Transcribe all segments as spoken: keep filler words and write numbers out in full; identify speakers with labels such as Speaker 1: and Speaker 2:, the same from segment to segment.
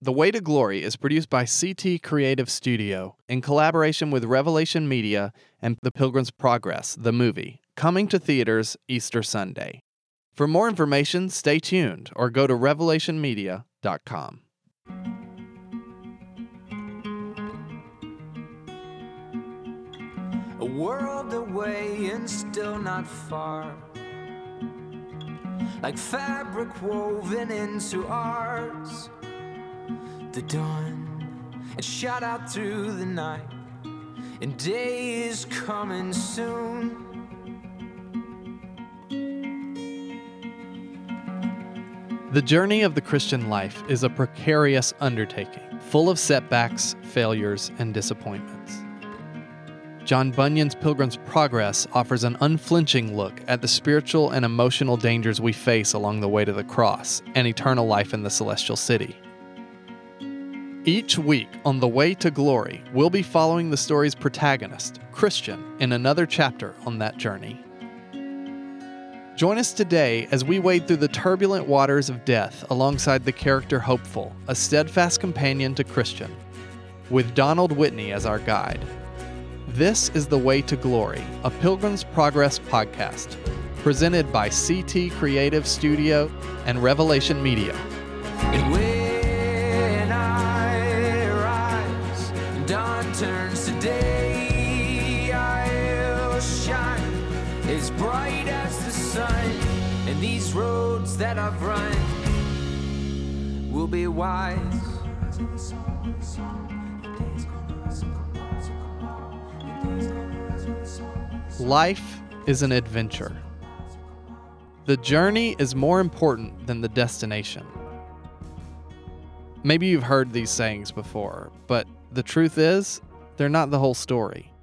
Speaker 1: The Way to Glory is produced by C T Creative Studio in collaboration with Revelation Media and The Pilgrim's Progress, the movie, coming to theaters Easter Sunday. For more information, stay tuned or go to revelation media dot com.
Speaker 2: A world away and still not far, like fabric woven into ours. The dawn, it shot out through the night, and day is coming soon.
Speaker 1: The journey of the Christian life is a precarious undertaking, full of setbacks, failures, and disappointments. John Bunyan's Pilgrim's Progress offers an unflinching look at the spiritual and emotional dangers we face along the way to the cross and eternal life in the celestial city. Each week on The Way to Glory, we'll be following the story's protagonist, Christian, in another chapter on that journey. Join us today as we wade through the turbulent waters of death alongside the character Hopeful, a steadfast companion to Christian, with Donald Whitney as our guide. This is The Way to Glory, a Pilgrim's Progress podcast, presented by C T Creative Studio and Revelation Media.
Speaker 2: And when I rise, dawn turns to day, I'll shine as bright as the sun, and these roads that I've run will be wise.
Speaker 1: Life is an adventure. The journey is more important than the destination. Maybe you've heard these sayings before, but the truth is, they're not the whole story.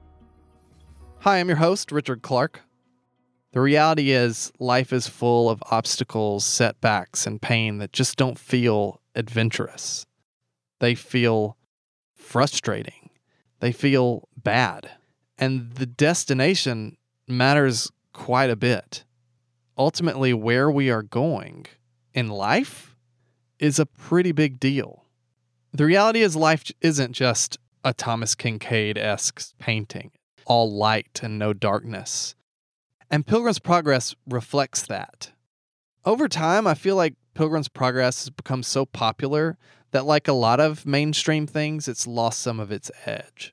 Speaker 1: Hi, I'm your host, Richard Clark. The reality is, life is full of obstacles, setbacks, and pain that just don't feel adventurous. They feel frustrating. They feel bad. And the destination matters quite a bit. Ultimately, where we are going in life is a pretty big deal. The reality is, life isn't just a Thomas Kinkade-esque painting, all light and no darkness. And Pilgrim's Progress reflects that. Over time, I feel like Pilgrim's Progress has become so popular that, like a lot of mainstream things, it's lost some of its edge.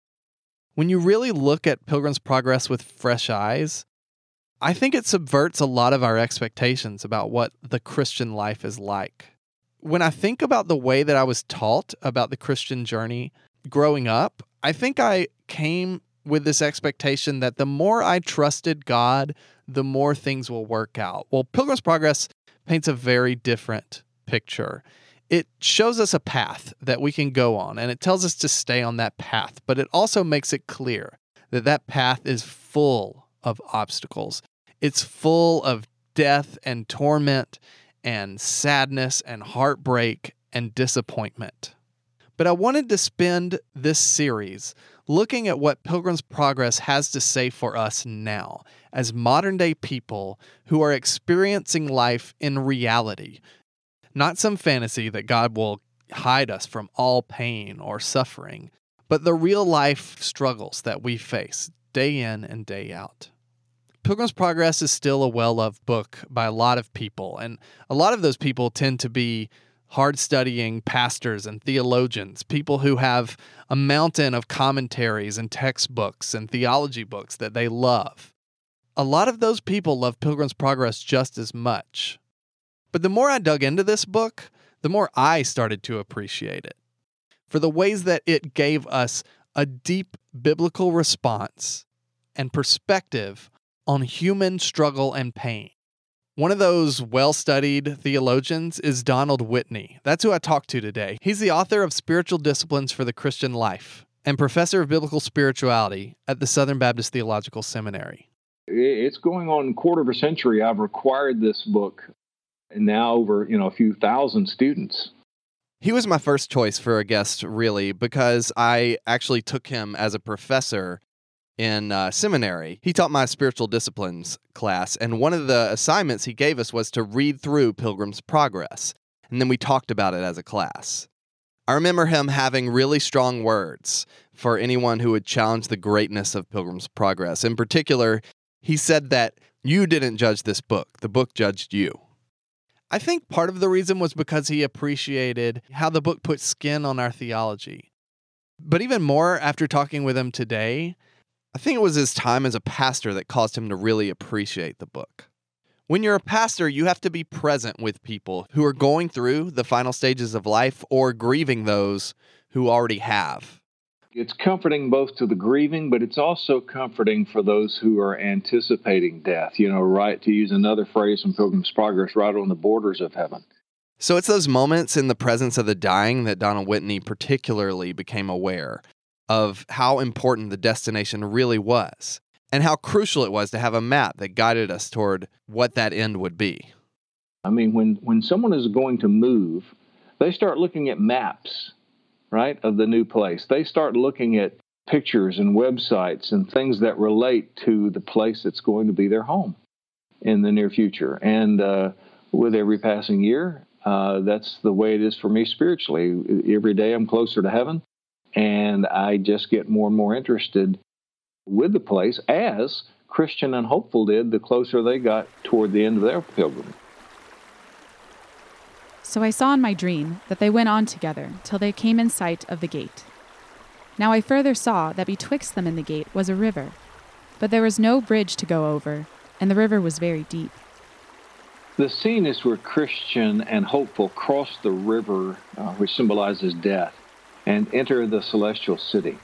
Speaker 1: When you really look at Pilgrim's Progress with fresh eyes, I think it subverts a lot of our expectations about what the Christian life is like. When I think about the way that I was taught about the Christian journey growing up, I think I came with this expectation that the more I trusted God, the more things will work out. Well, Pilgrim's Progress paints a very different picture. It shows us a path that we can go on, and it tells us to stay on that path, but it also makes it clear that that path is full of obstacles. It's full of death and torment and sadness and heartbreak and disappointment. But I wanted to spend this series looking at what Pilgrim's Progress has to say for us now as modern-day people who are experiencing life in reality, not some fantasy that God will hide us from all pain or suffering, but the real-life struggles that we face day in and day out. Pilgrim's Progress is still a well-loved book by a lot of people, and a lot of those people tend to be hard-studying pastors and theologians, people who have a mountain of commentaries and textbooks and theology books that they love. A lot of those people love Pilgrim's Progress just as much. But the more I dug into this book, the more I started to appreciate it for the ways that it gave us a deep biblical response and perspective on human struggle and pain. One of those well-studied theologians is Donald Whitney. That's who I talked to today. He's the author of Spiritual Disciplines for the Christian Life and professor of biblical spirituality at the Southern Baptist Theological Seminary.
Speaker 3: It's going on a quarter of a century. I've required this book, and now over, you know, a few thousand students.
Speaker 1: He was my first choice for a guest, really, because I actually took him as a professor in uh, seminary. He taught my spiritual disciplines class, and one of the assignments he gave us was to read through Pilgrim's Progress, and then we talked about it as a class. I remember him having really strong words for anyone who would challenge the greatness of Pilgrim's Progress. In particular, he said that you didn't judge this book, the book judged you. I think part of the reason was because he appreciated how the book put skin on our theology. But even more, after talking with him today, I think it was his time as a pastor that caused him to really appreciate the book. When you're a pastor, you have to be present with people who are going through the final stages of life or grieving those who already have.
Speaker 3: It's comforting both to the grieving, but it's also comforting for those who are anticipating death, you know, right, to use another phrase from Pilgrim's Progress, right on the borders of heaven.
Speaker 1: So it's those moments in the presence of the dying that Donald Whitney particularly became aware of how important the destination really was, and how crucial it was to have a map that guided us toward what that end would be.
Speaker 3: I mean, when, when someone is going to move, they start looking at maps, right, of the new place. They start looking at pictures and websites and things that relate to the place that's going to be their home in the near future. And uh, with every passing year, uh, that's the way it is for me spiritually. Every day I'm closer to heaven, and I just get more and more interested with the place, as Christian and Hopeful did the closer they got toward the end of their pilgrimage.
Speaker 4: So I saw in my dream that they went on together till they came in sight of the gate. Now I further saw that betwixt them and the gate was a river, but there was no bridge to go over, and the river was very deep.
Speaker 3: The scene is where Christian and Hopeful cross the river, uh, which symbolizes death, and enter the celestial city.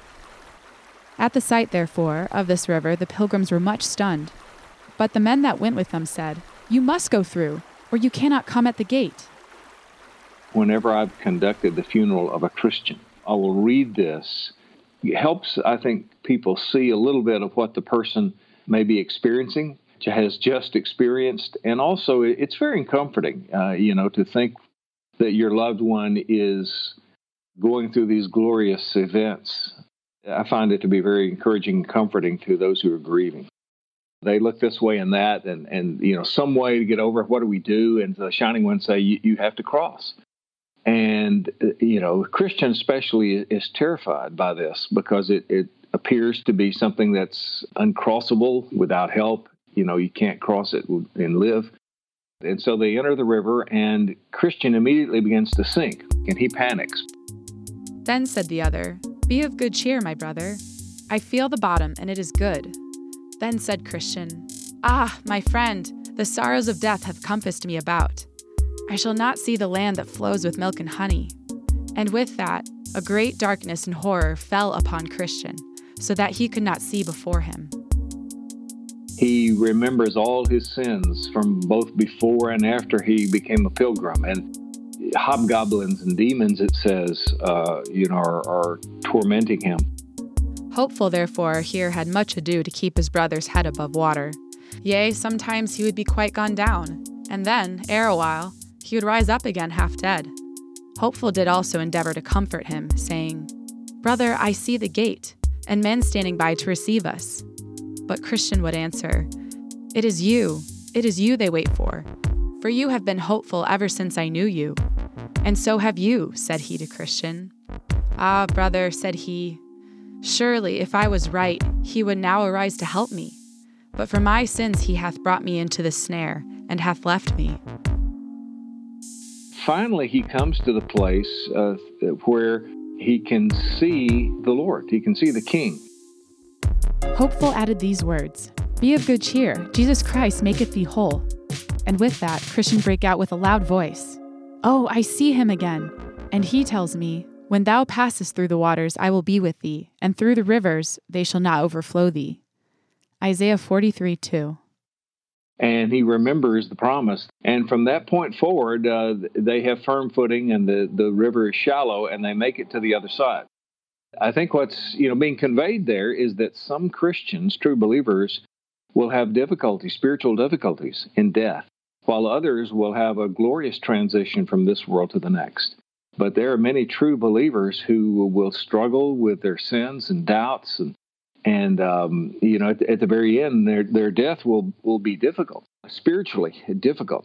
Speaker 4: At the sight, therefore, of this river, the pilgrims were much stunned. But the men that went with them said, "You must go through, or you cannot come at the gate."
Speaker 3: Whenever I've conducted the funeral of a Christian, I will read this. It helps, I think, people see a little bit of what the person may be experiencing, has just experienced. And also, it's very comforting, uh, you know, to think that your loved one is going through these glorious events. I find it to be very encouraging and comforting to those who are grieving. They look this way and that, and, and you know, some way to get over it. What do we do? And the Shining Ones say, you, you have to cross. And, you know, Christian especially is terrified by this because it, it appears to be something that's uncrossable without help. You know, you can't cross it and live. And so they enter the river, and Christian immediately begins to sink, and he panics.
Speaker 4: Then said the other, "Be of good cheer, my brother. I feel the bottom, and it is good." Then said Christian, "Ah, my friend, the sorrows of death have compassed me about. I shall not see the land that flows with milk and honey." And with that, a great darkness and horror fell upon Christian, so that he could not see before him.
Speaker 3: He remembers all his sins from both before and after he became a pilgrim. And hobgoblins and demons, it says, uh, you know, are, are tormenting him.
Speaker 4: Hopeful, therefore, here had much ado to keep his brother's head above water. Yea, sometimes he would be quite gone down, and then, ere a while, he would rise up again half dead. Hopeful did also endeavor to comfort him, saying, "Brother, I see the gate, and men standing by to receive us." But Christian would answer, "It is you, it is you they wait for, for you have been hopeful ever since I knew you. And so have you," said he to Christian. "Ah, brother," said he, "surely if I was right, he would now arise to help me. But for my sins he hath brought me into the snare, and hath left me."
Speaker 3: Finally, he comes to the place uh, where he can see the Lord. He can see the King.
Speaker 4: Hopeful added these words, "Be of good cheer, Jesus Christ maketh thee whole." And with that, Christian brake out with a loud voice, "Oh, I see him again. And he tells me, when thou passest through the waters, I will be with thee, and through the rivers, they shall not overflow thee." Isaiah forty-three two.
Speaker 3: And he remembers the promise. And from that point forward, uh, they have firm footing, and the, the river is shallow, and they make it to the other side. I think what's you know being conveyed there is that some Christians, true believers, will have difficulties, spiritual difficulties in death, while others will have a glorious transition from this world to the next. But there are many true believers who will struggle with their sins and doubts, and and um, you know at, at the very end, their their death will will be difficult, spiritually difficult.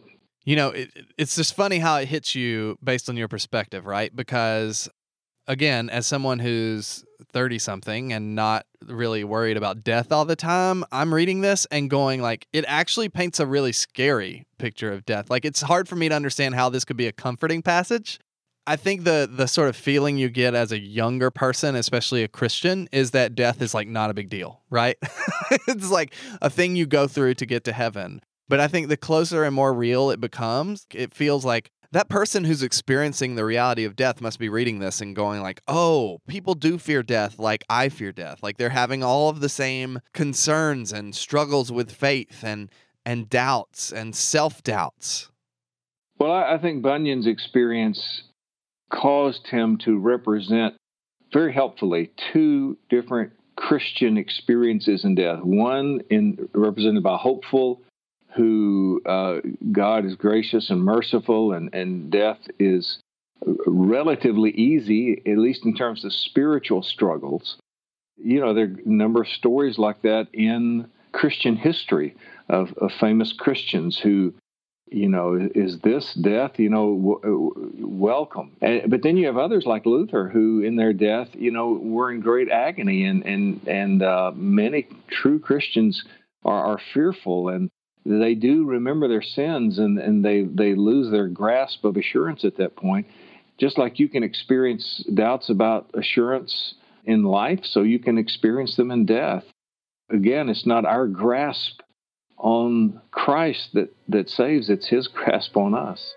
Speaker 1: You know, it, it's just funny how it hits you based on your perspective, right? Because, again, as someone who's thirty-something and not really worried about death all the time, I'm reading this and going, like, it actually paints a really scary picture of death. Like, it's hard for me to understand how this could be a comforting passage. I think the the sort of feeling you get as a younger person, especially a Christian, is that death is, like, not a big deal, right? It's like a thing you go through to get to heaven. But I think the closer and more real it becomes, it feels like that person who's experiencing the reality of death must be reading this and going like, oh, people do fear death like I fear death. Like they're having all of the same concerns and struggles with faith and and doubts and self-doubts.
Speaker 3: Well, I, I think Bunyan's experience caused him to represent very helpfully two different Christian experiences in death. One in represented by hopeful, who uh, God is gracious and merciful, and, and death is relatively easy, at least in terms of spiritual struggles. You know, there are a number of stories like that in Christian history of, of famous Christians who, you know, is this death? You know, w- welcome. And, but then you have others like Luther who, in their death, you know, were in great agony, and and and uh, many true Christians are, are fearful, and they do remember their sins, and, and they, they lose their grasp of assurance at that point. Just like you can experience doubts about assurance in life, so you can experience them in death. Again, it's not our grasp on Christ that, that saves, it's his grasp on us.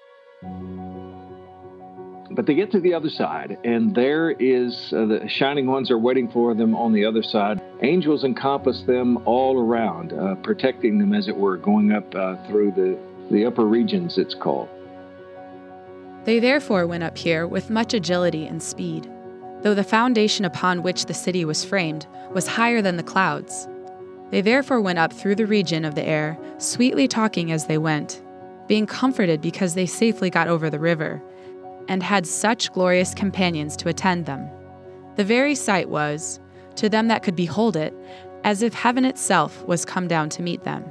Speaker 3: But they get to the other side, and there is, uh, the shining ones are waiting for them on the other side. Angels encompass them all around, uh, protecting them, as it were, going up uh, through the, the upper regions, it's called.
Speaker 4: They therefore went up here with much agility and speed, though the foundation upon which the city was framed was higher than the clouds. They therefore went up through the region of the air, sweetly talking as they went, being comforted because they safely got over the river, and had such glorious companions to attend them. The very sight was, to them that could behold it, as if heaven itself was come down to meet them.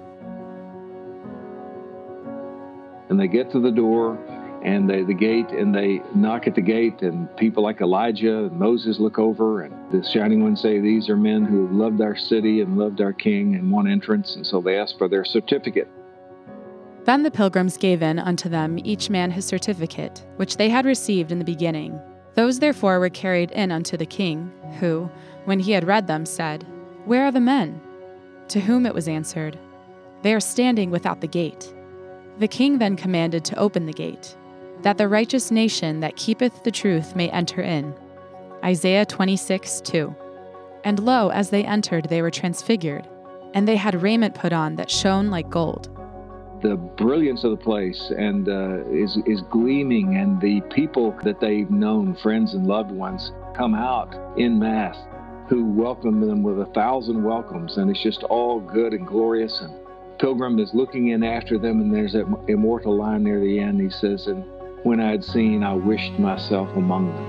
Speaker 3: And they get to the door, and they, the gate, and they knock at the gate, and people like Elijah and Moses look over, and the Shining Ones say, these are men who loved our city and loved our king and want entrance, and so they ask for their certificate.
Speaker 4: Then the pilgrims gave in unto them each man his certificate, which they had received in the beginning. Those therefore were carried in unto the king, who, when he had read them, said, Where are the men? To whom it was answered, They are standing without the gate. The king then commanded to open the gate, that the righteous nation that keepeth the truth may enter in. Isaiah twenty-six two. And lo, as they entered, they were transfigured, and they had raiment put on that shone like gold.
Speaker 3: The brilliance of the place and uh, is is gleaming, and the people that they've known, friends and loved ones, come out en masse, who welcome them with a thousand welcomes, and it's just all good and glorious. And Pilgrim is looking in after them, and there's that immortal line near the end. He says, "And when I had seen, I wished myself among them."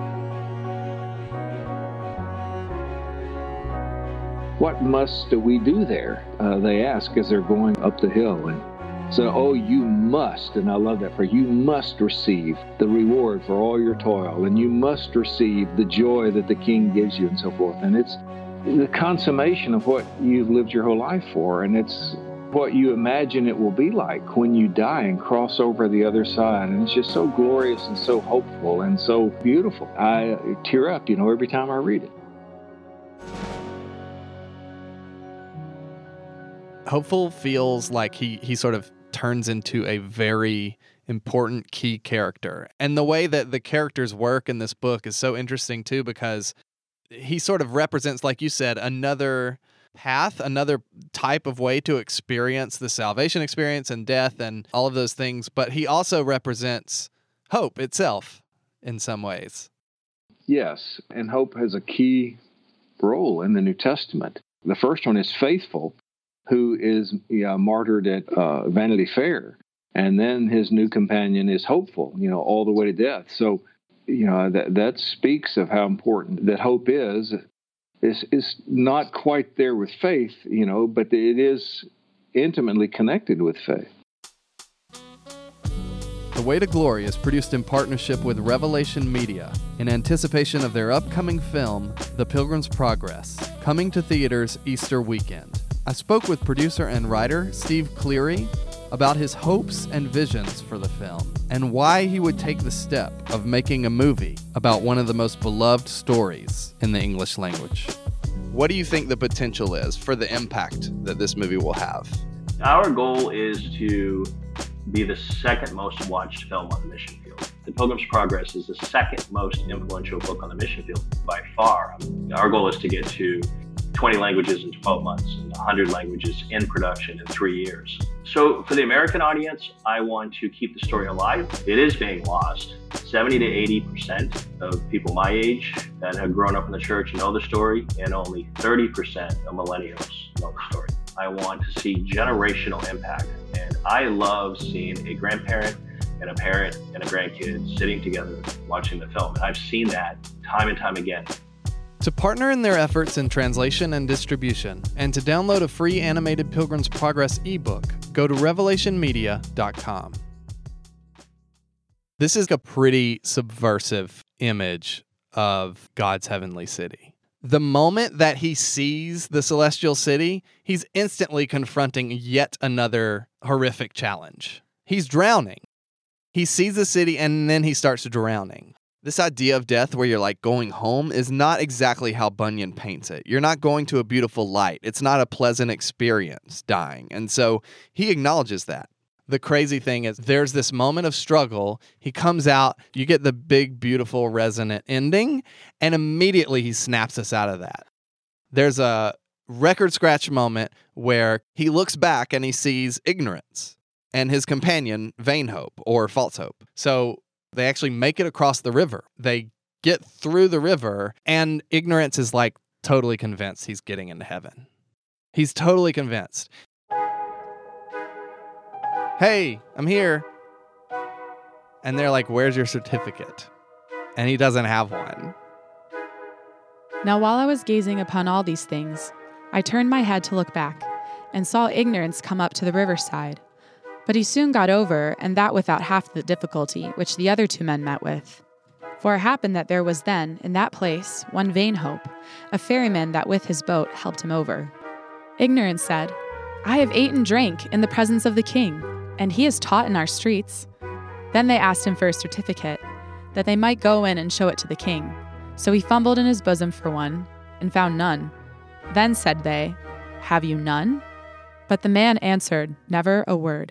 Speaker 3: What must we do there? Uh, they ask as they're going up the hill. And so, oh, you must, and I love that phrase, you must receive the reward for all your toil, and you must receive the joy that the King gives you, and so forth. And it's the consummation of what you've lived your whole life for, and it's what you imagine it will be like when you die and cross over the other side. And it's just so glorious and so hopeful and so beautiful. I tear up, you know, every time I read it.
Speaker 1: Hopeful feels like he, he sort of turns into a very important key character. And the way that the characters work in this book is so interesting too, because he sort of represents, like you said, another path, another type of way to experience the salvation experience and death and all of those things. But he also represents hope itself in some ways.
Speaker 3: Yes, and hope has a key role in the New Testament. The first one is faithful, who is yeah, martyred at uh, Vanity Fair. And then his new companion is hopeful, you know, all the way to death. So, you know, that that speaks of how important that hope is. Is is not quite there with faith, you know, but it is intimately connected with faith.
Speaker 1: The Way to Glory is produced in partnership with Revelation Media in anticipation of their upcoming film, The Pilgrim's Progress, coming to theaters Easter weekend. I spoke with producer and writer Steve Cleary about his hopes and visions for the film and why he would take the step of making a movie about one of the most beloved stories in the English language. What do you think the potential is for the impact that this movie will have?
Speaker 5: Our goal is to be the second most watched film on the mission field. The Pilgrim's Progress is the second most influential book on the mission field by far. Our goal is to get to twenty languages in twelve months and one hundred languages in production in three years. So for the American audience, I want to keep the story alive. It is being lost. seventy to eighty percent of people my age that have grown up in the church know the story, and only thirty percent of millennials know the story. I want to see generational impact, and I love seeing a grandparent and a parent and a grandkid sitting together watching the film. And I've seen that time and time again.
Speaker 1: To partner in their efforts in translation and distribution, and to download a free animated Pilgrim's Progress ebook, go to revelation media dot com. This is a pretty subversive image of God's heavenly city. The moment that he sees the celestial city, he's instantly confronting yet another horrific challenge. He's drowning. He sees the city and then he starts drowning. This idea of death where you're like going home is not exactly how Bunyan paints it. You're not going to a beautiful light. It's not a pleasant experience dying. And so he acknowledges that. The crazy thing is there's this moment of struggle. He comes out, you get the big, beautiful, resonant ending, and immediately he snaps us out of that. There's a record scratch moment where he looks back and he sees ignorance and his companion, vain hope or false hope. So they actually make it across the river. They get through the river, and ignorance is like totally convinced he's getting into heaven. He's totally convinced. Hey, I'm here. And they're like, where's your certificate? And he doesn't have one.
Speaker 4: Now while I was gazing upon all these things, I turned my head to look back, and saw ignorance come up to the riverside. But he soon got over, and that without half the difficulty which the other two men met with. For it happened that there was then, in that place, one vain hope, a ferryman that with his boat helped him over. Ignorance said, I have ate and drank in the presence of the king, and he is taught in our streets. Then they asked him for a certificate, that they might go in and show it to the king. So he fumbled in his bosom for one, and found none. Then said they, Have you none? But the man answered never a word.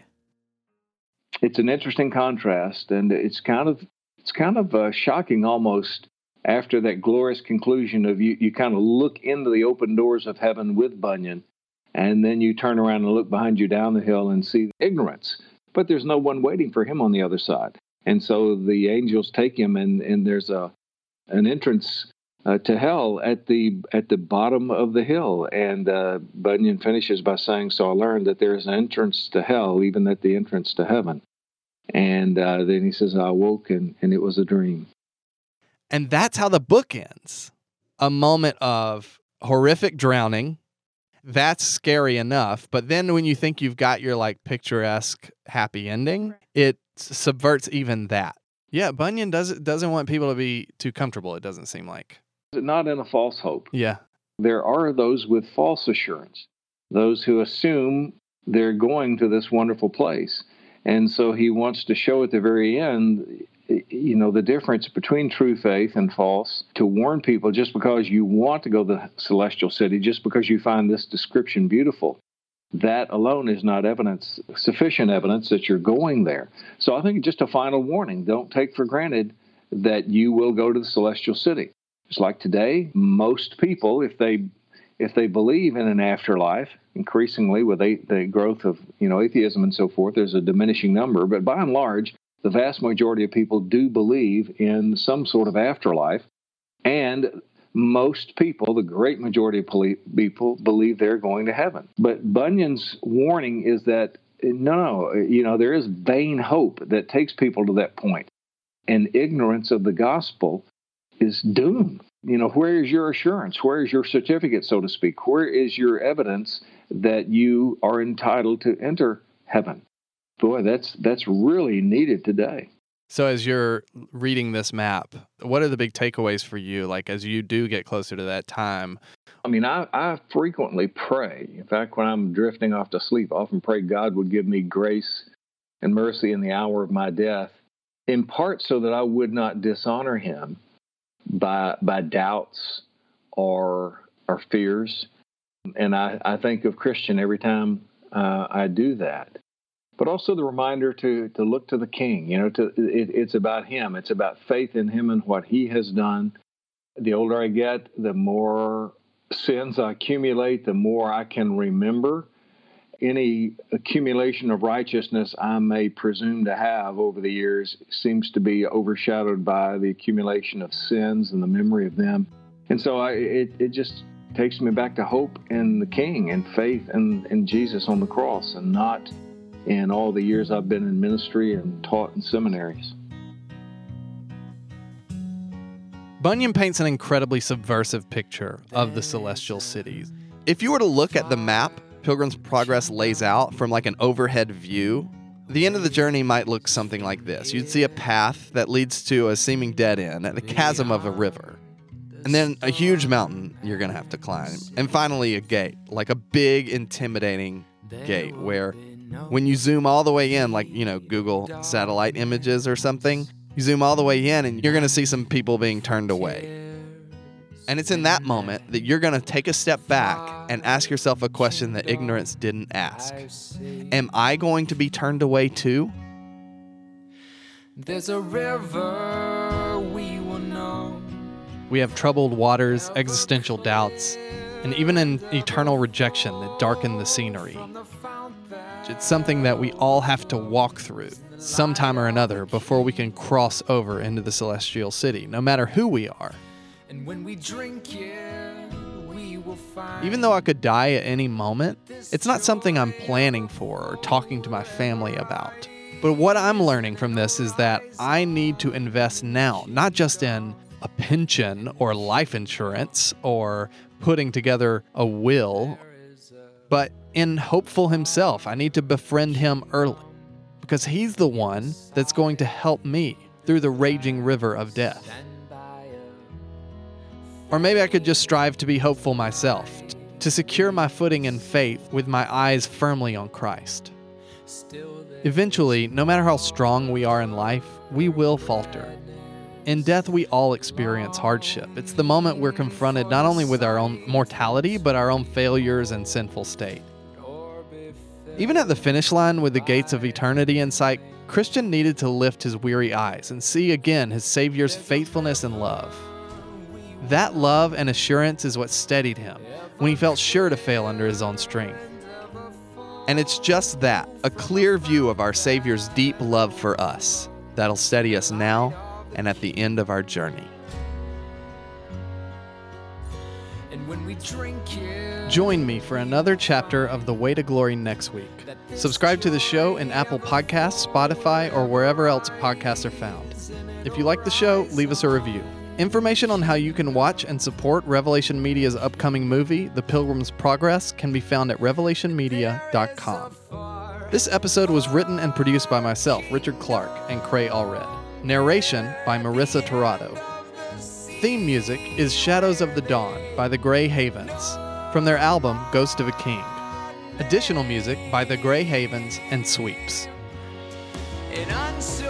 Speaker 3: It's an interesting contrast, and it's kind of it's kind of uh, shocking almost after that glorious conclusion of you, you kind of look into the open doors of heaven with Bunyan, and then you turn around and look behind you down the hill and see ignorance. But there's no one waiting for him on the other side. And so the angels take him, and, and there's a an entrance uh, to hell at the at the bottom of the hill. And uh, Bunyan finishes by saying, so I learned that there is an entrance to hell, even at the entrance to heaven. And uh, then he says, I awoke, and, and it was a dream.
Speaker 1: And that's how the book ends. A moment of horrific drowning. That's scary enough. But then when you think you've got your like picturesque happy ending, it subverts even that. Yeah, Bunyan doesn't doesn't want people to be too comfortable, it doesn't seem like.
Speaker 3: Not in a false hope.
Speaker 1: Yeah.
Speaker 3: There are those with false assurance, those who assume they're going to this wonderful place. And so he wants to show at the very end, you know, the difference between true faith and false, to warn people just because you want to go to the celestial city, just because you find this description beautiful, that alone is not evidence, sufficient evidence that you're going there. So I think just a final warning, don't take for granted that you will go to the celestial city. It's like today, most people, if they if they believe in an afterlife, increasingly with a, the growth of, you know, atheism and so forth, there's a diminishing number, but by and large, the vast majority of people do believe in some sort of afterlife, and most people, the great majority of people, believe they're going to heaven. But Bunyan's warning is that, no, you know, there is vain hope that takes people to that point, and ignorance of the gospel is doom. You know, where is your assurance? Where is your certificate, so to speak? Where is your evidence that you are entitled to enter heaven? Boy, that's that's really needed today.
Speaker 1: So as you're reading this map, what are the big takeaways for you? Like as you do get closer to that time?
Speaker 3: I mean, I, I frequently pray. In fact, when I'm drifting off to sleep, I often pray God would give me grace and mercy in the hour of my death, in part so that I would not dishonor him by by doubts or or fears. And I, I think of Christian every time uh, I do that. But also the reminder to to look to the King. You know, to it, it's about him. It's about faith in him and what he has done. The older I get, the more sins I accumulate, the more I can remember. Any accumulation of righteousness I may presume to have over the years seems to be overshadowed by the accumulation of sins and the memory of them. And so I, it, it just takes me back to hope in the King and faith in, in Jesus on the cross, and not in all the years I've been in ministry and taught in seminaries.
Speaker 1: Bunyan paints an incredibly subversive picture of the celestial cities. If you were to look at the map Pilgrim's Progress lays out from like an overhead view, the end of the journey might look something like this. You'd see a path that leads to a seeming dead end at the chasm of a river. And then a huge mountain you're going to have to climb. And finally a gate, like a big, intimidating gate where when you zoom all the way in, like, you know, Google satellite images or something, you zoom all the way in and you're going to see some people being turned away. And it's in that moment that you're going to take a step back and ask yourself a question that ignorance didn't ask. Am I going to be turned away too?
Speaker 2: There's a river we will know.
Speaker 1: We have troubled waters, existential doubts, and even an eternal rejection that darken the scenery. It's something that we all have to walk through sometime or another before we can cross over into the celestial city, no matter who we are.
Speaker 2: And when we drink it, we will find.
Speaker 1: Even though I could die at any moment, it's not something I'm planning for or talking to my family about. But what I'm learning from this is that I need to invest now, not just in a pension or life insurance or putting together a will, but in Hopeful himself. I need to befriend him early because he's the one that's going to help me through the raging river of death. Or maybe I could just strive to be hopeful myself, to secure my footing in faith with my eyes firmly on Christ. Eventually, no matter how strong we are in life, we will falter. In death, we all experience hardship. It's the moment we're confronted not only with our own mortality, but our own failures and sinful state. Even at the finish line with the gates of eternity in sight, Christian needed to lift his weary eyes and see again his Savior's faithfulness and love. That love and assurance is what steadied him when he felt sure to fail under his own strength. And it's just that, a clear view of our Savior's deep love for us, that'll steady us now and at the end of our journey.
Speaker 2: And when we drink it,
Speaker 1: Join me for another chapter of The Way to Glory next week. Subscribe to the show in Apple Podcasts, Spotify, or wherever else podcasts are found. If you like the show, leave us a review. Information on how you can watch and support Revelation Media's upcoming movie, The Pilgrim's Progress, can be found at revelation media dot com. This episode was written and produced by myself, Richard Clark, and Cray Allred. Narration by Marissa Torrado. Theme music is Shadows of the Dawn by the Grey Havens, from their album Ghost of a King. Additional music by the Grey Havens and Sweeps.
Speaker 2: and unseen.